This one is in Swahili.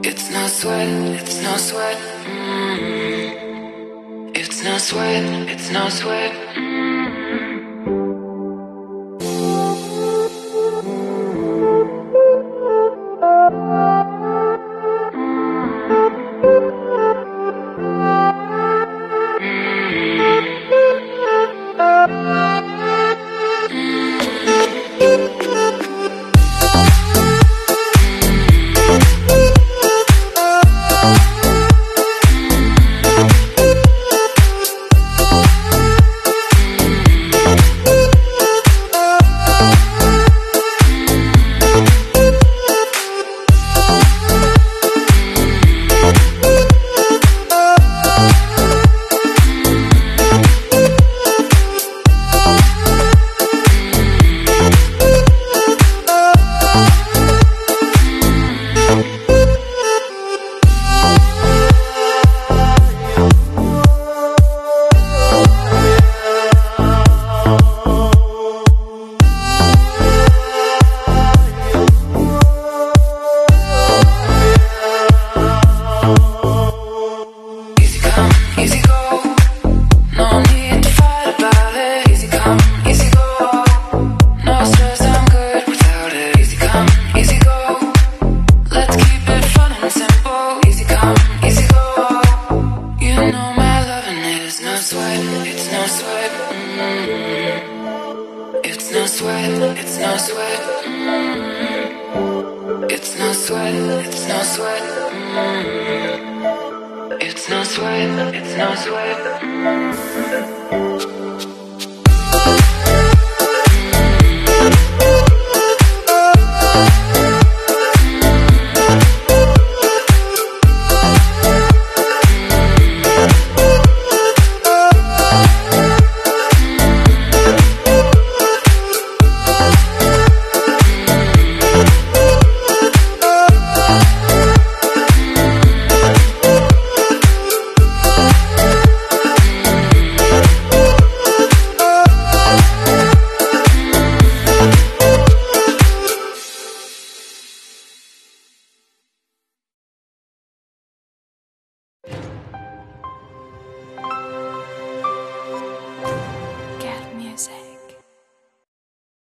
It's no sweat, it's no sweat. It's no sweat, it's no sweat. It's no sweat, it's no sweat. It's no sweat, it's no sweat. It's no sweat, it's no sweat.